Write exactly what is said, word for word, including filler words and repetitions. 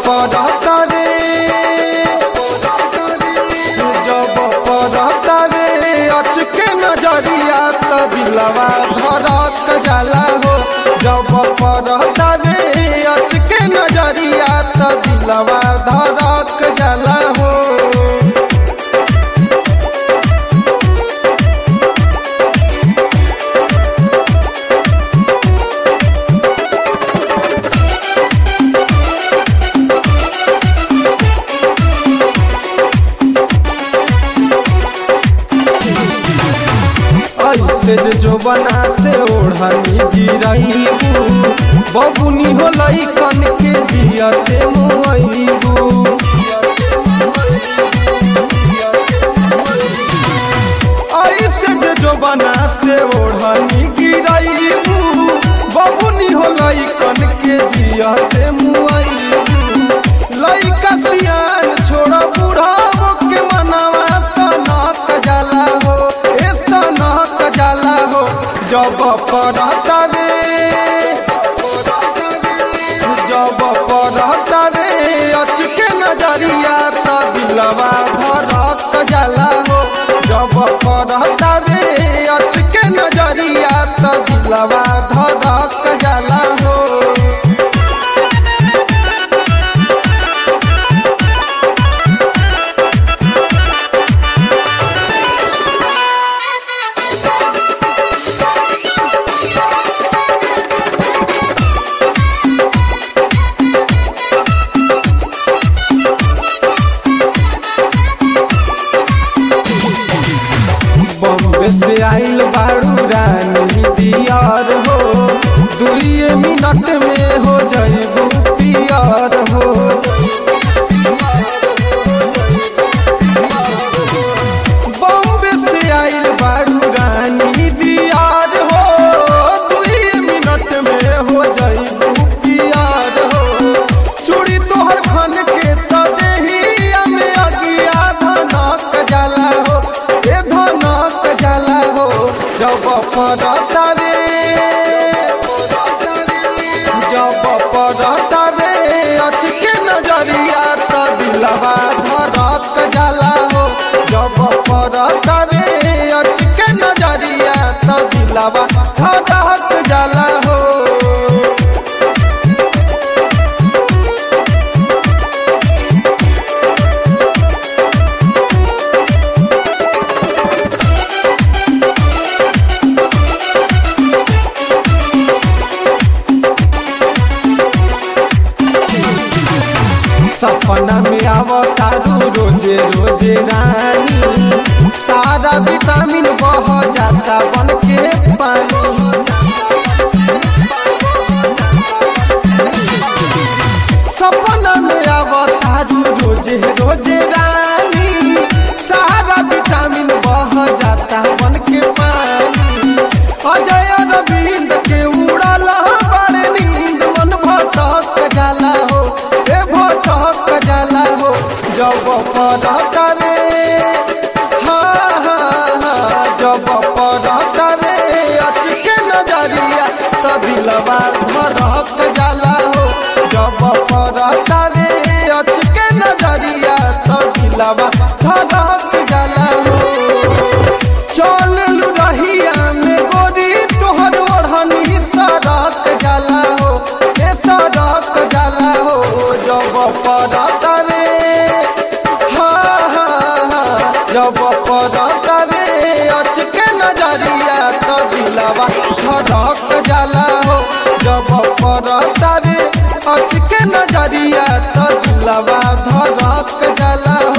पड़तावे जब पड़तावे अचके नजरिया तो दिलवा धड़क जाला हो। जब पड़तावे अचके नजरिया तो दिलवा धड़क जाला हो। ऐसे जो बना से ओढ़नी गिरईबू बबुनी हो लइकन के जियते मुइबू। ऐसे जो बना से ओढ़नी गिरईबू बबुनी हो लइकन के जियते मुइबू। लइका सियान छोड़ा बूढ़ा के मनवा सनक जाला हो ए सनक जाला हो। जब पड़तावे जब पड़तावे अचके नजरिया तो दिलवा धड़क जाला हो। जब पड़तावे अचके नजरिया तो दिलवा धड़क जाला हो। बॉम्बे से आइल बारू रानी दियार हो दुई मिनट में हो जाइबू पियर हो। बॉम्बे से आइल बारू रानी दियार हो दुई मिनट में हो जाइबू पियर हो। चूड़ी तोहर खन के तो देहिया में अगिया धनक जाला हो ए धनक जाला हो। जब पड़तावे जब पड़तावे अचके नजरिया तो दिलवा धड़क जाला हो। जब पड़तावे अचके नजरिया तो दिलवा धड़क जाला हो। सपना में आवतारू रोजे रोजे रानी सारा विटामिन बह जाता बन के पानी। सपना में आवतारू रोजे रोजे रानी सारा विटामिन बह जाता बन के पानी। अजय अरविंद के उड़ल बड़े नींद मन भटक जाला हो ए भटक जाला हो। जब पड़तावे हाँ हाँ हाँ जब पड़तावे अचके नजरिया तो दिलवा धड़क जाला हो। जब पड़तावे अचके नजरिया तो दिलवा धड़क जाला हो। चल रहिया में गोरी तोहर ओढ़नी सड़क जाला हो ए सड़क जाला हो। जब पड़तावे हाँ हाँ हाँ जब पड़तावे अचके नजरिया तो दिलवा धड़क जाला हो। जब पड़तावे अचके नजरिया तो दिलवा धड़क जाला हो।